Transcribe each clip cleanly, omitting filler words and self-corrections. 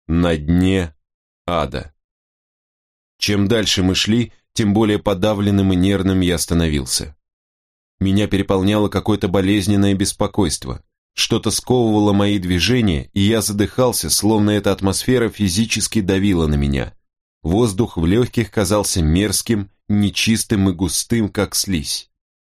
На дне ада. Чем дальше мы шли, тем более подавленным и нервным я становился. Меня переполняло какое-то болезненное беспокойство. Что-то сковывало мои движения, и я задыхался, словно эта атмосфера физически давила на меня. Воздух в легких казался мерзким, нечистым и густым, как слизь.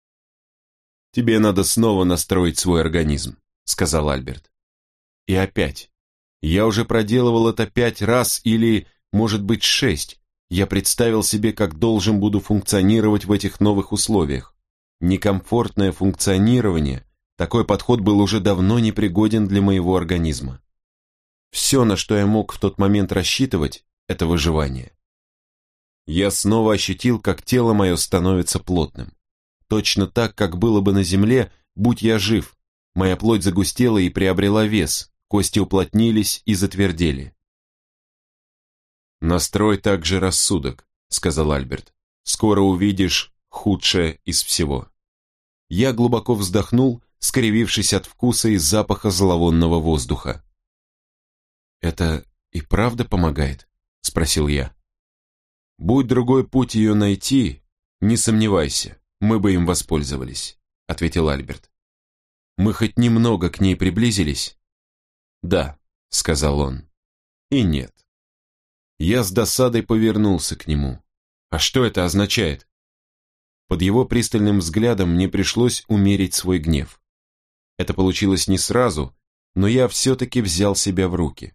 «Тебе надо снова настроить свой организм», — сказал Альберт. И опять. Я уже проделывал это 5 раз или, может быть, 6. Я представил себе, как должен буду функционировать в этих новых условиях. Некомфортное функционирование, такой подход был уже давно непригоден для моего организма. Все, на что я мог в тот момент рассчитывать, это выживание. Я снова ощутил, как тело мое становится плотным. Точно так, как было бы на земле, будь я жив. Моя плоть загустела и приобрела вес, кости уплотнились и затвердели. «Настрой также рассудок», — сказал Альберт. «Скоро увидишь худшее из всего». Я глубоко вздохнул, скривившись от вкуса и запаха зловонного воздуха. «Это и правда помогает?» — спросил я. «Будь другой путь ее найти, не сомневайся, мы бы им воспользовались», — ответил Альберт. «Мы хоть немного к ней приблизились?» «Да», — сказал он, — «и нет». Я с досадой повернулся к нему. «А что это означает?» Под его пристальным взглядом мне пришлось умерить свой гнев. Это получилось не сразу, но я все-таки взял себя в руки.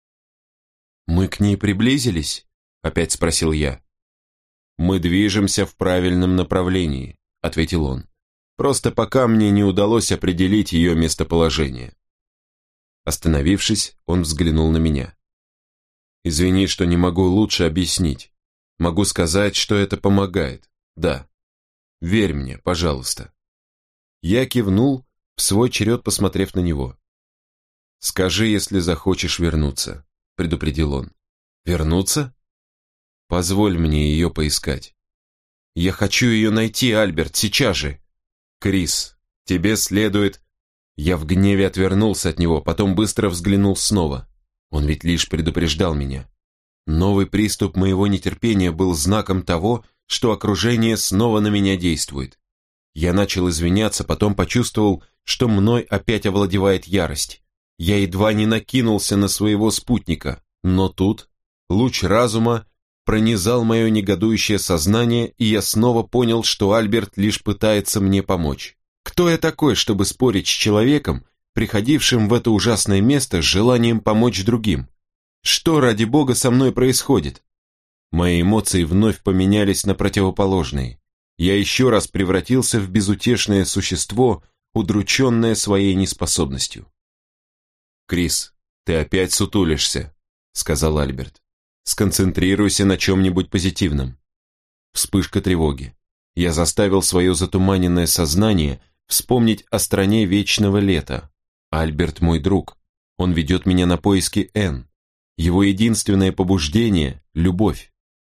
«Мы к ней приблизились?» — опять спросил я. «Мы движемся в правильном направлении», — ответил он. «Просто пока мне не удалось определить ее местоположение». Остановившись, он взглянул на меня. «Извини, что не могу лучше объяснить. Могу сказать, что это помогает. Да. Верь мне, пожалуйста». Я кивнул, в свой черед посмотрев на него. «Скажи, если захочешь вернуться», — предупредил он. «Вернуться? Позволь мне ее поискать». «Я хочу ее найти, Альберт, сейчас же». «Крис, тебе следует...» Я в гневе отвернулся от него, потом быстро взглянул снова. Он ведь лишь предупреждал меня. Новый приступ моего нетерпения был знаком того, что окружение снова на меня действует. Я начал извиняться, потом почувствовал, что мной опять овладевает ярость. Я едва не накинулся на своего спутника, но тут луч разума пронизал мое негодующее сознание, и я снова понял, что Альберт лишь пытается мне помочь. Кто я такой, чтобы спорить с человеком, приходившим в это ужасное место с желанием помочь другим? Что, ради бога, со мной происходит? Мои эмоции вновь поменялись на противоположные. Я еще раз превратился в безутешное существо, удрученное своей неспособностью. «Крис, ты опять сутулишься», — сказал Альберт. «Сконцентрируйся на чем-нибудь позитивном». Вспышка тревоги. Я заставил свое затуманенное сознание вспомнить о стране вечного лета. Альберт мой друг. Он ведет меня на поиски Энн. Его единственное побуждение — любовь.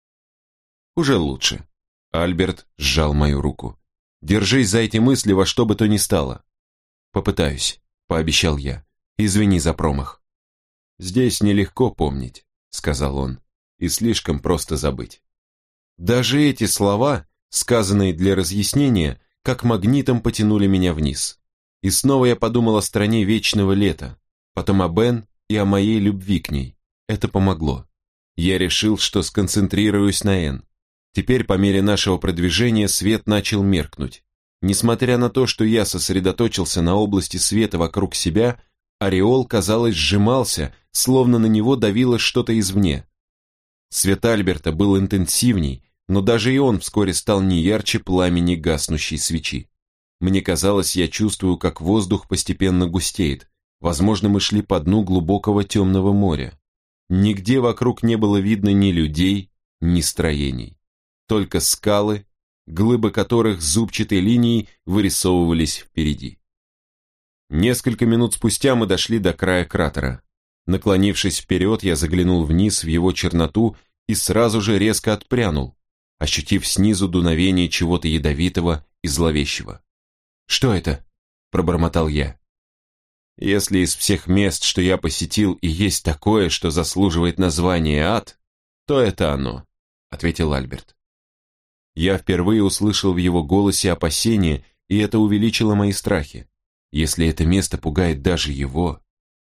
Уже лучше. Альберт сжал мою руку. Держись за эти мысли во что бы то ни стало. Попытаюсь, пообещал я. Извини за промах. Здесь нелегко помнить, сказал он, и слишком просто забыть. Даже эти слова, сказанные для разъяснения, как магнитом потянули меня вниз. И снова я подумал о стране вечного лета, потом об Энн и о моей любви к ней. Это помогло. Я решил, что сконцентрируюсь на Энн. Теперь, по мере нашего продвижения, свет начал меркнуть. Несмотря на то, что я сосредоточился на области света вокруг себя, ореол, казалось, сжимался, словно на него давило что-то извне. Свет Альберта был интенсивней, но даже и он вскоре стал не ярче пламени гаснущей свечи. Мне казалось, я чувствую, как воздух постепенно густеет. Возможно, мы шли по дну глубокого темного моря. Нигде вокруг не было видно ни людей, ни строений. Только скалы, глыбы которых зубчатой линией вырисовывались впереди. Несколько минут спустя мы дошли до края кратера. Наклонившись вперед, я заглянул вниз в его черноту и сразу же резко отпрянул, ощутив снизу дуновение чего-то ядовитого и зловещего. «Что это?» – пробормотал я. Если из всех мест, что я посетил, и есть такое, что заслуживает названия ад, то это оно, ответил Альберт. Я впервые услышал в его голосе опасение, и это увеличило мои страхи. Если это место пугает даже его...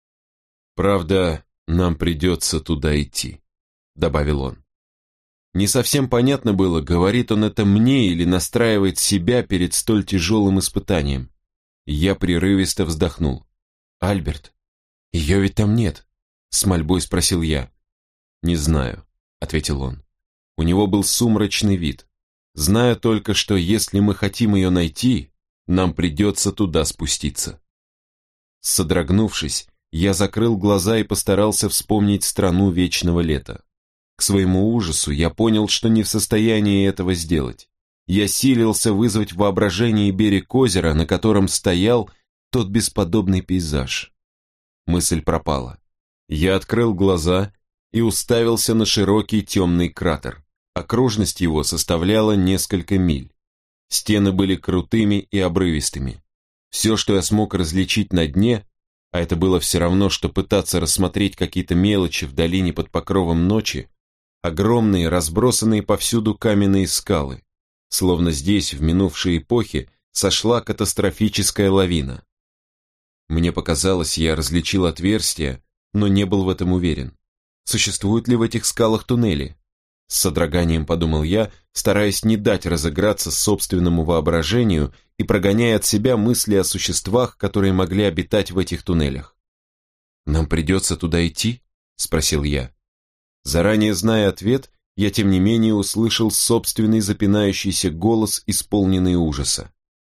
Правда, нам придется туда идти, добавил он. Не совсем понятно было, говорит он это мне или настраивает себя перед столь тяжелым испытанием. Я прерывисто вздохнул. «Альберт, ее ведь там нет?» С мольбой спросил я. «Не знаю», — ответил он. У него был сумрачный вид. «Знаю только, что если мы хотим ее найти, нам придется туда спуститься». Содрогнувшись, я закрыл глаза и постарался вспомнить страну вечного лета. К своему ужасу я понял, что не в состоянии этого сделать. Я силился вызвать в воображении берег озера, на котором стоял тот бесподобный пейзаж. Мысль пропала. Я открыл глаза и уставился на широкий темный кратер. Окружность его составляла несколько миль. Стены были крутыми и обрывистыми. Все, что я смог различить на дне, а это было все равно, что пытаться рассмотреть какие-то мелочи в долине под покровом ночи, огромные, разбросанные повсюду каменные скалы, словно здесь в минувшей эпохе сошла катастрофическая лавина. Мне показалось, я различил отверстия, но не был в этом уверен. Существуют ли в этих скалах туннели? С содроганием подумал я, стараясь не дать разыграться собственному воображению и прогоняя от себя мысли о существах, которые могли обитать в этих туннелях. «Нам придется туда идти?» – спросил я. Заранее зная ответ, я тем не менее услышал собственный запинающийся голос, исполненный ужаса.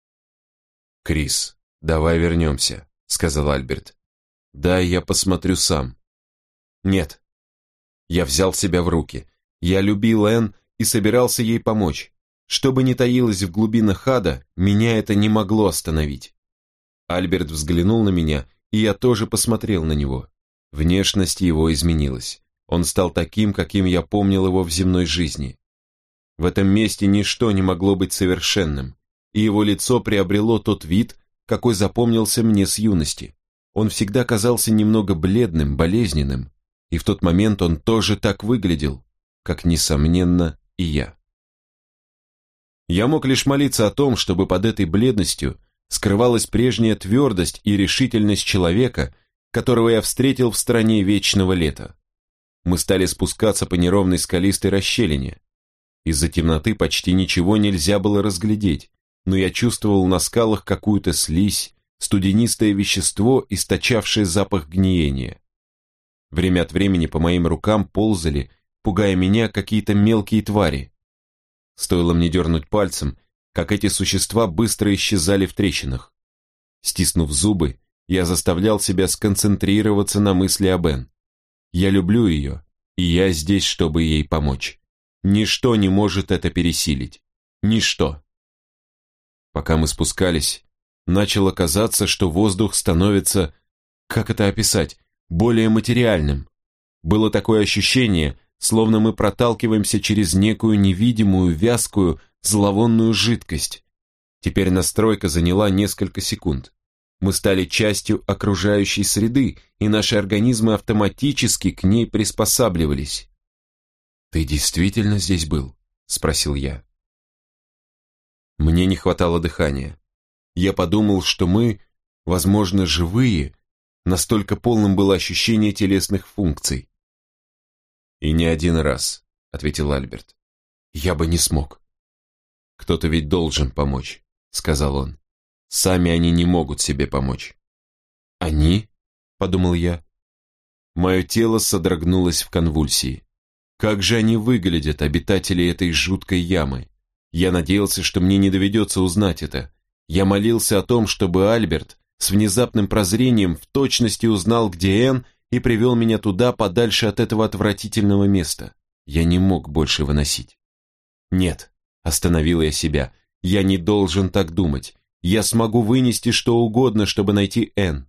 «Крис, давай вернемся», — сказал Альберт. «Дай я посмотрю сам». «Нет». Я взял себя в руки. Я любил Энн и собирался ей помочь. Что бы ни таилось в глубинах ада, меня это не могло остановить. Альберт взглянул на меня, и я тоже посмотрел на него. Внешность его изменилась. Он стал таким, каким я помнил его в земной жизни. В этом месте ничто не могло быть совершенным, и его лицо приобрело тот вид, какой запомнился мне с юности. Он всегда казался немного бледным, болезненным, и в тот момент он тоже так выглядел, как, несомненно, и я. Я мог лишь молиться о том, чтобы под этой бледностью скрывалась прежняя твердость и решительность человека, которого я встретил в стране вечного лета. Мы стали спускаться по неровной скалистой расщелине. Из-за темноты почти ничего нельзя было разглядеть, но я чувствовал на скалах какую-то слизь, студенистое вещество, источавшее запах гниения. Время от времени по моим рукам ползали, пугая меня, какие-то мелкие твари. Стоило мне дернуть пальцем, как эти существа быстро исчезали в трещинах. Стиснув зубы, я заставлял себя сконцентрироваться на мысли об Энн. Я люблю ее, и я здесь, чтобы ей помочь. Ничто не может это пересилить. Ничто. Пока мы спускались, начало казаться, что воздух становится, как это описать, более материальным. Было такое ощущение, словно мы проталкиваемся через некую невидимую, вязкую, зловонную жидкость. Теперь настройка заняла несколько секунд. Мы стали частью окружающей среды, и наши организмы автоматически к ней приспосабливались. «Ты действительно здесь был?» – спросил я. Мне не хватало дыхания. Я подумал, что мы, возможно, живые, настолько полным было ощущение телесных функций. «И не один раз», — ответил Альберт. «Я бы не смог». «Кто-то ведь должен помочь», — сказал он. «Сами они не могут себе помочь». «Они?» — подумал я. Мое тело содрогнулось в конвульсии. Как же они выглядят, обитатели этой жуткой ямы? Я надеялся, что мне не доведется узнать это. Я молился о том, чтобы Альберт с внезапным прозрением в точности узнал, где Энн, и привел меня туда, подальше от этого отвратительного места. Я не мог больше выносить. «Нет», — остановил я себя, — «я не должен так думать. Я смогу вынести что угодно, чтобы найти Энн».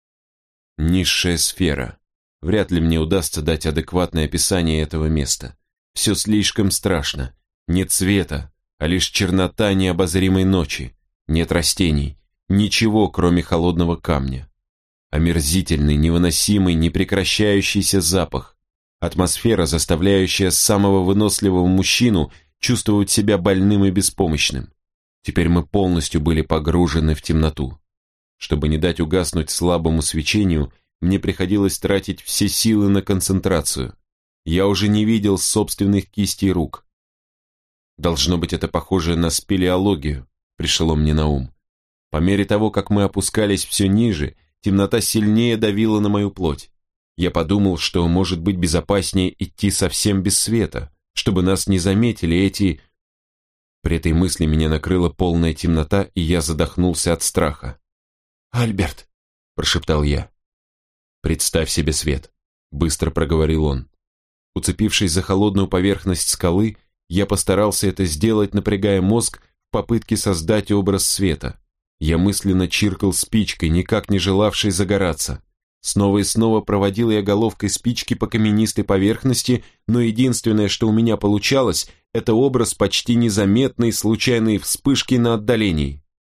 Низшая сфера. Вряд ли мне удастся дать адекватное описание этого места. Все слишком страшно. Нет света, а лишь чернота необозримой ночи. Нет растений. Ничего, кроме холодного камня. Омерзительный, невыносимый, непрекращающийся запах. Атмосфера, заставляющая самого выносливого мужчину чувствовать себя больным и беспомощным. Теперь мы полностью были погружены в темноту. Чтобы не дать угаснуть слабому свечению, мне приходилось тратить все силы на концентрацию. Я уже не видел собственных кистей рук. Должно быть, это похоже на спелеологию, пришло мне на ум. По мере того, как мы опускались все ниже, темнота сильнее давила на мою плоть. Я подумал, что может быть безопаснее идти совсем без света, чтобы нас не заметили эти... При этой мысли меня накрыла полная темнота, и я задохнулся от страха. «Альберт!» – прошептал я. «Представь себе свет», – быстро проговорил он. Уцепившись за холодную поверхность скалы, я постарался это сделать, напрягая мозг в попытке создать образ света. Я мысленно чиркал спичкой, никак не желавшей загораться. Снова и снова проводил я головкой спички по каменистой поверхности, но единственное, что у меня получалось, это образ почти незаметной случайной вспышки на отдалении.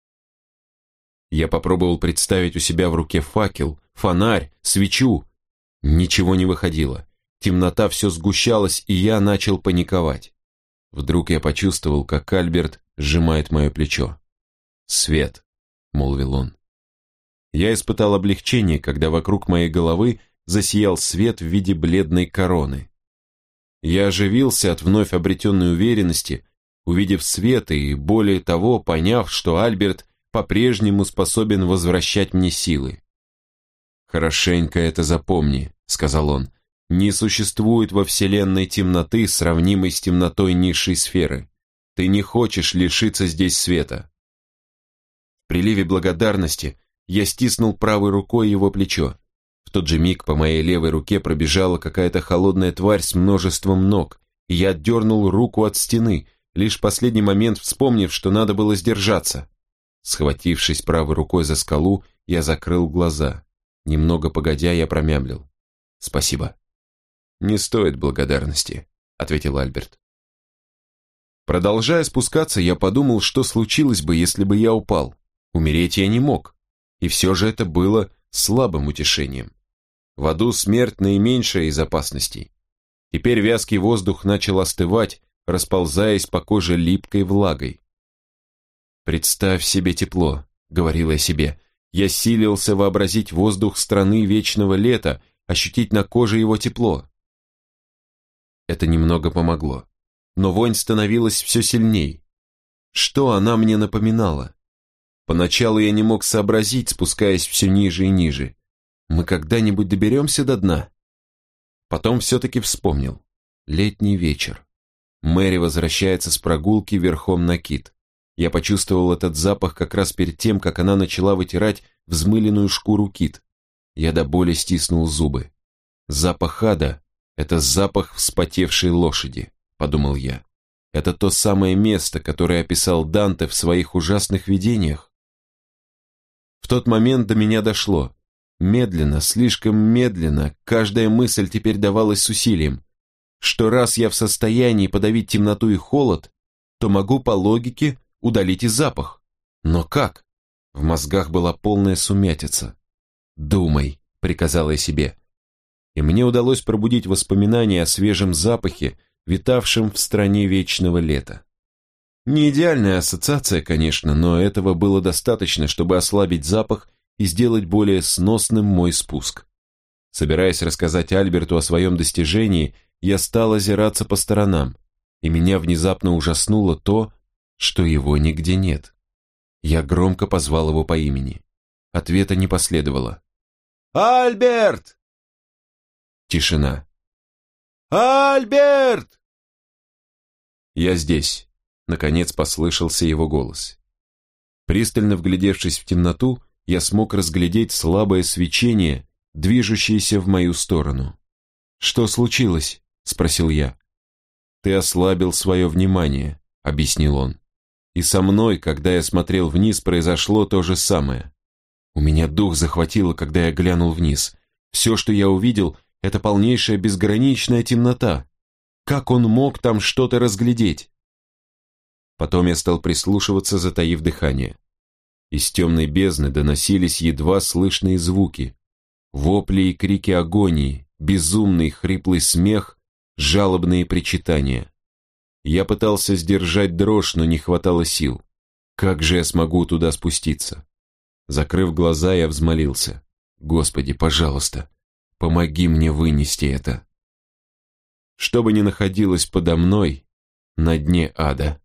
Я попробовал представить у себя в руке факел, фонарь, свечу. Ничего не выходило. Темнота все сгущалась, и я начал паниковать. Вдруг я почувствовал, как Альберт сжимает мое плечо. «Свет», — молвил он. Я испытал облегчение, когда вокруг моей головы засиял свет в виде бледной короны. Я оживился от вновь обретенной уверенности, увидев свет и, более того, поняв, что Альберт по-прежнему способен возвращать мне силы. «Хорошенько это запомни», — сказал он. «Не существует во Вселенной темноты, сравнимой с темнотой низшей сферы. Ты не хочешь лишиться здесь света». В приливе благодарности я стиснул правой рукой его плечо. В тот же миг по моей левой руке пробежала какая-то холодная тварь с множеством ног, и я отдернул руку от стены, лишь в последний момент вспомнив, что надо было сдержаться. Схватившись правой рукой за скалу, я закрыл глаза. Немного погодя, я промямлил. «Спасибо». «Не стоит благодарности», — ответил Альберт. Продолжая спускаться, я подумал, что случилось бы, если бы я упал. Умереть я не мог. И все же это было слабым утешением. В аду смерть наименьшая из опасностей. Теперь вязкий воздух начал остывать, расползаясь по коже липкой влагой. «Представь себе тепло», — говорил я себе. Я силился вообразить воздух страны вечного лета, ощутить на коже его тепло. Это немного помогло, но вонь становилась все сильней. Что она мне напоминала? Поначалу я не мог сообразить, спускаясь все ниже и ниже. Мы когда-нибудь доберемся до дна? Потом все-таки вспомнил. Летний вечер. Мэри возвращается с прогулки верхом на кит. Я почувствовал этот запах как раз перед тем, как она начала вытирать взмыленную шкуру кит. Я до боли стиснул зубы. Запах ада — это запах вспотевшей лошади, подумал я. Это то самое место, которое описал Данте в своих ужасных видениях. В тот момент до меня дошло. Медленно, слишком медленно, каждая мысль теперь давалась с усилием. Что раз я в состоянии подавить темноту и холод, то могу по логике удалить и запах. Но как? В мозгах была полная сумятица. «Думай», — приказала я себе. И мне удалось пробудить воспоминания о свежем запахе, витавшем в стране вечного лета. Не идеальная ассоциация, конечно, но этого было достаточно, чтобы ослабить запах и сделать более сносным мой спуск. Собираясь рассказать Альберту о своем достижении, я стал озираться по сторонам, и меня внезапно ужаснуло то, что его нигде нет. Я громко позвал его по имени. Ответа не последовало. «Альберт!» Тишина. «Альберт!» «Я здесь», — наконец послышался его голос. Пристально вглядевшись в темноту, я смог разглядеть слабое свечение, движущееся в мою сторону. «Что случилось?» — спросил я. «Ты ослабил свое внимание», — объяснил он. «И со мной, когда я смотрел вниз, произошло то же самое. У меня дух захватило, когда я глянул вниз. Все, что я увидел, это полнейшая безграничная темнота. Как он мог там что-то разглядеть?» Потом я стал прислушиваться, затаив дыхание. Из темной бездны доносились едва слышные звуки, Вопли и крики агонии, безумный хриплый смех, жалобные причитания. Я пытался сдержать дрожь, но не хватало сил. Как же я смогу туда спуститься? Закрыв глаза, я взмолился. Господи, пожалуйста, помоги мне вынести это. Что бы ни находилось подо мной, на дне ада.